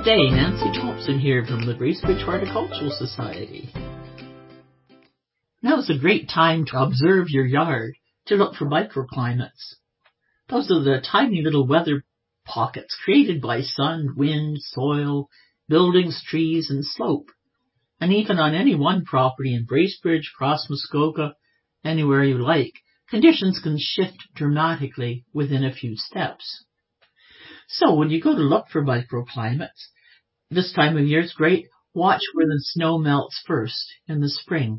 day, Nancy Thompson here from the Bracebridge Horticultural Society. Now is a great time to observe your yard, to look for microclimates. Those are the tiny little weather pockets created by sun, wind, soil, buildings, trees, and slope. And even on any one property in Bracebridge, Cross Muskoka, anywhere you like, conditions can shift dramatically within a few steps. So when you go to look for microclimates, this time of year is great. Watch where the snow melts first in the spring.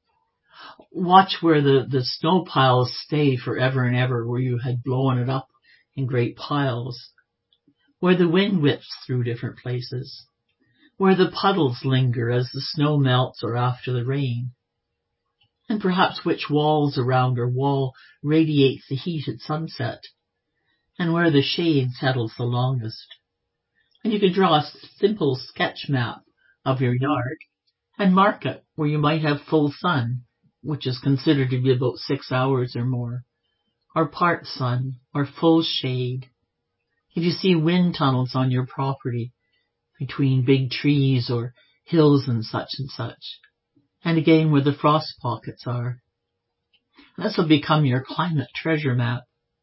Watch where the snow piles stay forever and ever, where you had blown it up in great piles. Where the wind whips through different places. Where the puddles linger as the snow melts or after the rain. And perhaps which walls around or wall radiates the heat at sunset. And where the shade settles the longest. And you can draw a simple sketch map of your yard and mark it where you might have full sun, which is considered to be about 6 hours or more, or part sun, or full shade. If you see wind tunnels on your property between big trees or hills and such, and again where the frost pockets are. This will become your climate treasure map.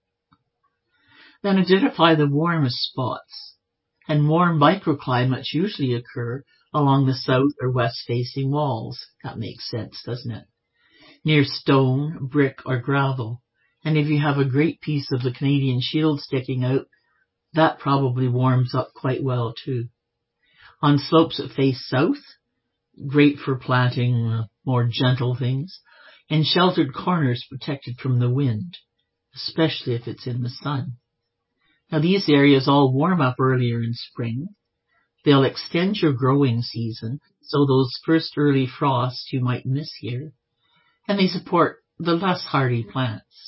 Then identify the warmest spots, and warm microclimates usually occur along the south or west facing walls. That makes sense, doesn't it? Near stone, brick or gravel. And if you have a great piece of the Canadian Shield sticking out, that probably warms up quite well too. On slopes that face south, great for planting more gentle things, and sheltered corners protected from the wind, especially if it's in the sun. Now these areas all warm up earlier in spring. They'll extend your growing season, so those first early frosts you might miss here, and they support the less hardy plants.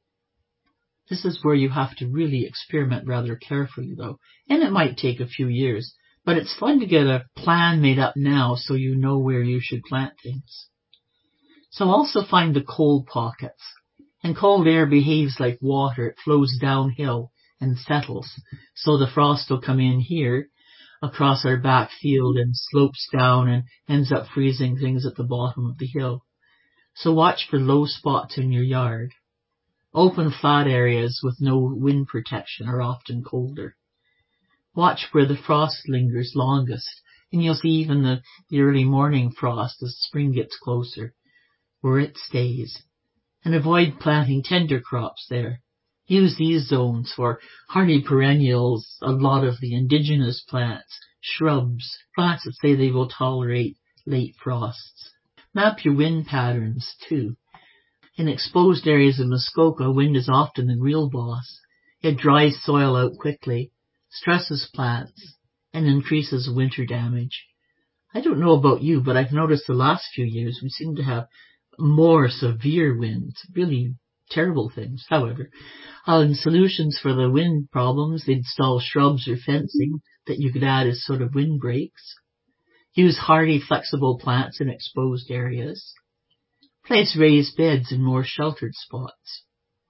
This is where you have to really experiment rather carefully though, and it might take a few years, but it's fun to get a plan made up now so you know where you should plant things. So also find the cold pockets, and cold air behaves like water. It flows downhill and settles. So the frost will come in here across our back field and slopes down and ends up freezing things at the bottom of the hill. So watch for low spots in your yard. Open flat areas with no wind protection are often colder. Watch where the frost lingers longest, and you'll see even the early morning frost as spring gets closer, where it stays. And avoid planting tender crops there. Use these zones for hardy perennials, a lot of the indigenous plants, shrubs, plants that say they will tolerate late frosts. Map your wind patterns too. In exposed areas of Muskoka, wind is often the real boss. It dries soil out quickly, stresses plants, and increases winter damage. I don't know about you, but I've noticed the last few years we seem to have more severe winds, really terrible things. However, in solutions for the wind problems, they install shrubs or fencing that you could add as sort of windbreaks. Use hardy, flexible plants in exposed areas. Place raised beds in more sheltered spots.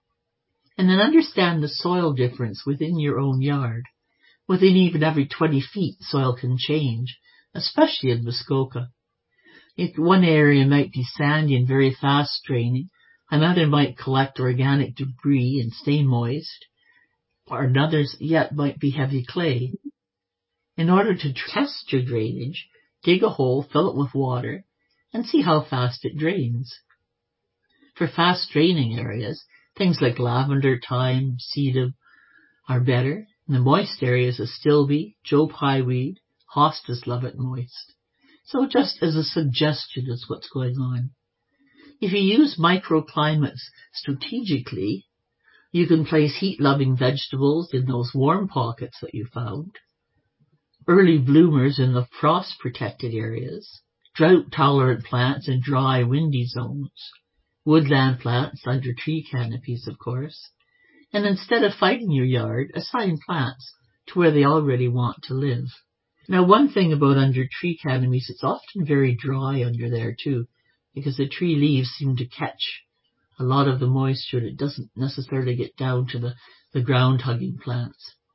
And then understand the soil difference within your own yard. Within even every 20 feet, soil can change, especially in Muskoka. If one area might be sandy and very fast draining, another might collect organic debris and stay moist, or another yet might be heavy clay. In order to test your drainage, dig a hole, fill it with water, and see how fast it drains. For fast draining areas, things like lavender, thyme, sedum are better. In the moist areas, astilbe, Joe Pye weed, hostas love it moist. So just as a suggestion is what's going on. If you use microclimates strategically, you can place heat-loving vegetables in those warm pockets that you found, early bloomers in the frost-protected areas, drought-tolerant plants in dry, windy zones, woodland plants under tree canopies, of course, and instead of fighting your yard, assign plants to where they already want to live. Now, one thing about under tree canopies, it's often very dry under there too, because the tree leaves seem to catch a lot of the moisture. It doesn't necessarily get down to the ground-hugging plants.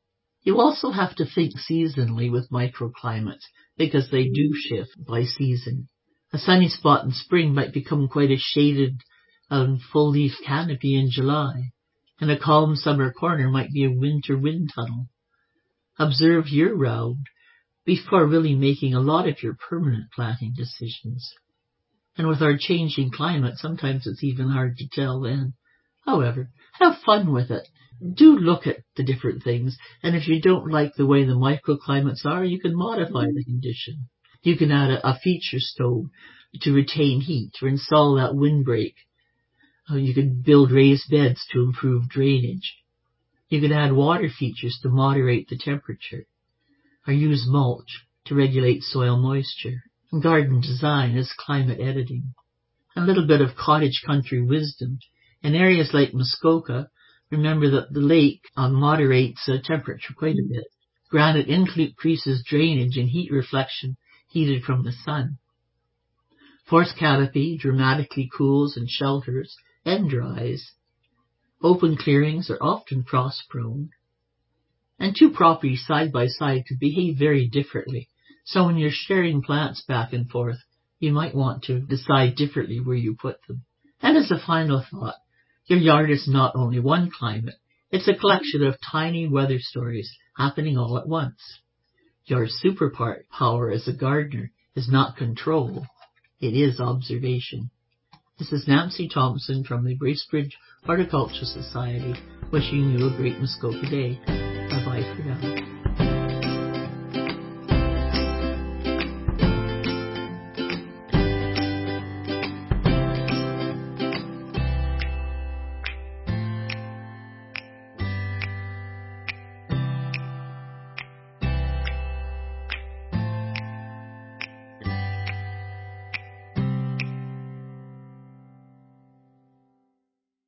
You also have to think seasonally with microclimates because they do shift by season. A sunny spot in spring might become quite a shaded full-leaf canopy in July, and a calm summer corner might be a winter wind tunnel. Observe year-round before really making a lot of your permanent planting decisions. And with our changing climate, sometimes it's even hard to tell then. However, have fun with it. Do look at the different things, and if you don't like the way the microclimates are, you can modify the condition. You can add a feature stove to retain heat or install that windbreak. You can build raised beds to improve drainage. You can add water features to moderate the temperature, or use mulch to regulate soil moisture. And garden design is climate editing. A little bit of cottage country wisdom. In areas like Muskoka, remember that the lake moderates temperature quite a bit. Granite increases drainage and heat reflection heated from the sun. Forest canopy dramatically cools and shelters and dries. Open clearings are often frost-prone. And two properties side by side could behave very differently. So when you're sharing plants back and forth, you might want to decide differently where you put them. And as a final thought, your yard is not only one climate, it's a collection of tiny weather stories happening all at once. Your superpower as a gardener is not control, it is observation. This is Nancy Thompson from the Bracebridge Horticultural Society, wishing you a great Muskoka day. Bye-bye for now.